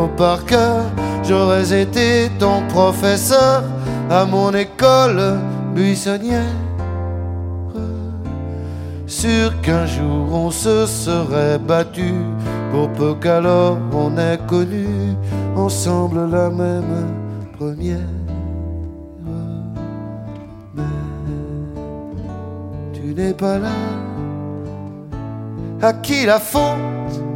mots par cœur, j'aurais été ton professeur à mon école buissonnière. Sûr qu'un jour on se serait battu, pour peu qu'alors on ait connu ensemble la même première. Mais tu n'es pas là. À qui la faute